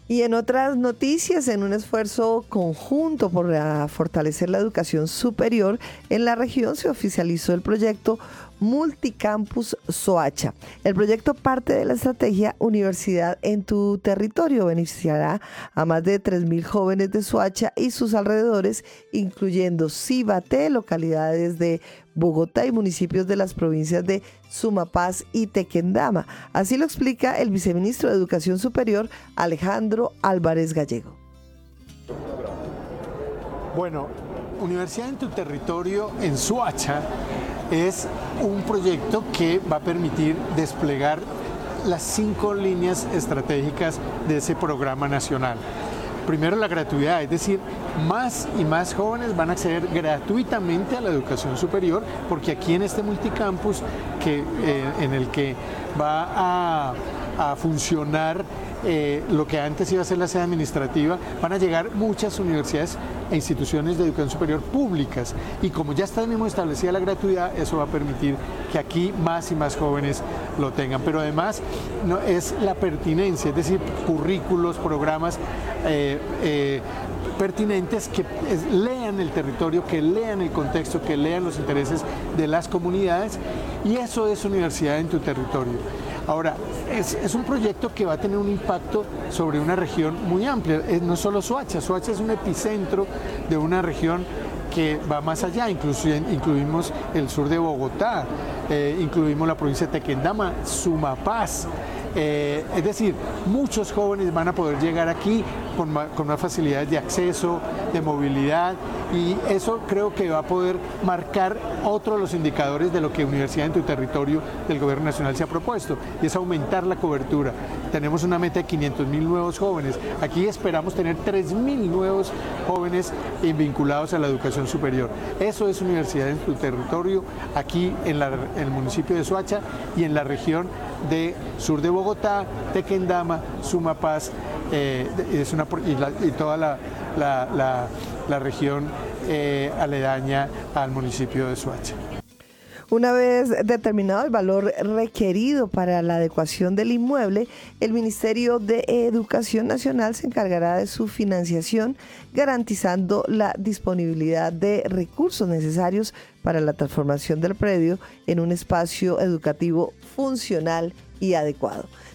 Y en otras noticias, en un esfuerzo conjunto por fortalecer la educación superior en la región, se oficializó el proyecto Multicampus Soacha. El proyecto parte de la estrategia Universidad en tu Territorio. Beneficiará a más de 3.000 jóvenes de Soacha y sus alrededores, incluyendo Cibate, localidades de Bogotá y municipios de las provincias de Sumapaz y Tequendama. Así lo explica el viceministro de Educación Superior, Alejandro Álvarez Gallego. Bueno, Universidad en tu Territorio en Soacha es un proyecto que va a permitir desplegar las 5 líneas estratégicas de ese programa nacional. Primero, la gratuidad, es decir, más y más jóvenes van a acceder gratuitamente a la educación superior, porque aquí en este multicampus en el que va a funcionar lo que antes iba a ser la sede administrativa, van a llegar muchas universidades e instituciones de educación superior públicas, y como ya está mismo establecida la gratuidad, eso va a permitir que aquí más y más jóvenes lo tengan. Pero además es la pertinencia, es decir, currículos, programas pertinentes que lean el territorio, que lean el contexto, que lean los intereses de las comunidades, y eso es Universidad en tu Territorio. Ahora, es un proyecto que va a tener un impacto sobre una región muy amplia, no solo Soacha. Soacha es un epicentro de una región que va más allá, incluimos el sur de Bogotá, incluimos la provincia de Tequendama, Sumapaz. Es decir, muchos jóvenes van a poder llegar aquí con más facilidades de acceso, de movilidad, y eso creo que va a poder marcar otro de los indicadores de lo que Universidad en tu Territorio del Gobierno Nacional se ha propuesto, y es aumentar la cobertura. Tenemos una meta de 500.000 nuevos jóvenes. Aquí esperamos tener 3.000 nuevos jóvenes vinculados a la educación superior. Eso es Universidad en tu Territorio, aquí en el municipio de Soacha y en la región de sur de Bogotá, Tequendama, Sumapaz, y toda la región aledaña al municipio de Soacha. Una vez determinado el valor requerido para la adecuación del inmueble, el Ministerio de Educación Nacional se encargará de su financiación, garantizando la disponibilidad de recursos necesarios para la transformación del predio en un espacio educativo funcional y adecuado.